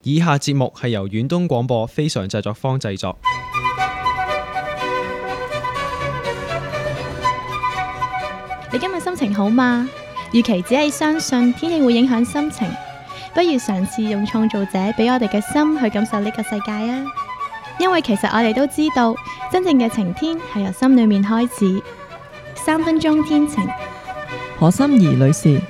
以下節目係由遠東廣播非常製作坊製作。 你今日心情好嗎？與其只係相信天氣會影響心情，不如嘗試用創造者俾我哋嘅心去感受呢個世界啊！因為其實我哋都知道，真正嘅晴天係由心裏面開始。3分鐘天晴， 何心怡女士。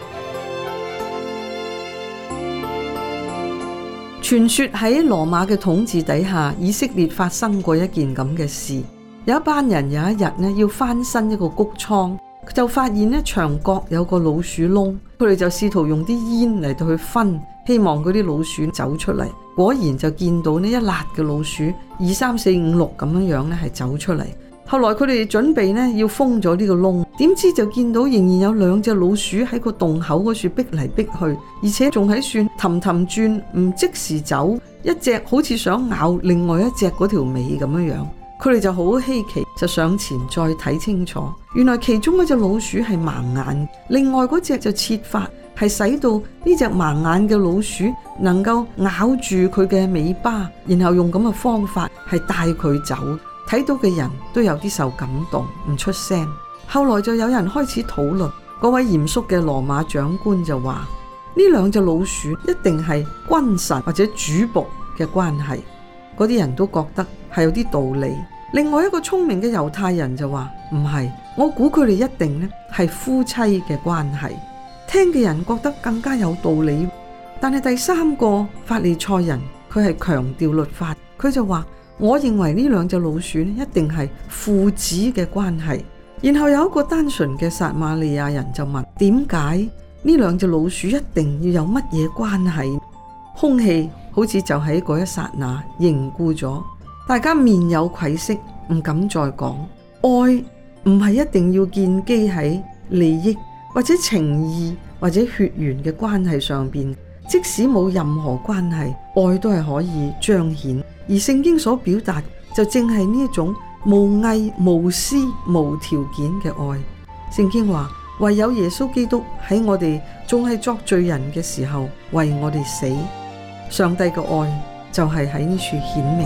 傳說喺羅馬嘅統治底下，以色列發生過一件咁嘅事。有一班人有一日呢，要翻新一個谷倉，就發現呢牆角有個老鼠窿，佢哋就試圖用啲煙嚟到去熏，希望嗰啲老鼠走出嚟。果然就見到呢一辣嘅老鼠，2、3、4、5、6咁樣呢係走出嚟。後來佢哋準備呢要封咗呢個窿，點知就見到仍然有2隻老鼠喺個洞口嗰處逼嚟逼去，而且仲喺算氹氹轉，唔即時走，一隻好似想咬另外一隻嗰條尾咁樣樣。佢哋就好稀奇，就上前再睇清楚，原來其中一隻老鼠係盲眼，另外嗰隻就設法係使到呢隻盲眼嘅老鼠能夠咬住佢嘅尾巴，然後用咁嘅方法係帶佢走。睇到嘅人都有啲受感動，唔出聲。後來就有人開始討論，嗰位嚴肅嘅羅馬長官就話：呢2隻老鼠一定係君臣或者主僕嘅關係。嗰啲人都覺得係有啲道理。另外一個聰明嘅猶太人就話：唔係，我估佢哋一定呢係夫妻嘅關係。聽嘅人覺得更加有道理。但係第3個法利賽人，佢係強調律法，佢就話：我認為呢2隻老鼠一定係父子嘅關係。然後有一個單純嘅撒瑪利亞人就問：點解呢2隻老鼠一定要有乜嘢關係？空氣好似就喺嗰一剎那凝固咗，大家面有愧色，唔敢再講。愛唔係一定要建基喺利益或者情義或者血緣嘅關係上邊，即使冇任何關係，愛都係可以彰顯。而聖經所表達就正係呢一種無偽無私無條件嘅愛。聖經話，唯有耶穌基督喺我哋仲係作罪人嘅時候為我哋死。上帝嘅愛就係喺呢處顯明。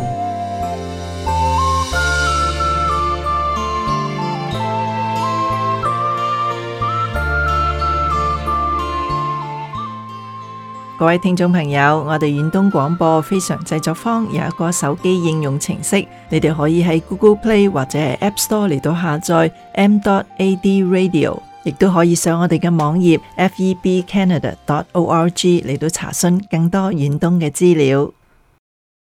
各位聽眾朋友，我哋遠東廣播非常製作坊有一個手機應用程式，你哋可以喺 Google Play 或者係 App Store 嚟到下載 m.ad radio， 亦都可以上我哋嘅網頁 febcanada.org 嚟到查詢更多遠東嘅資料。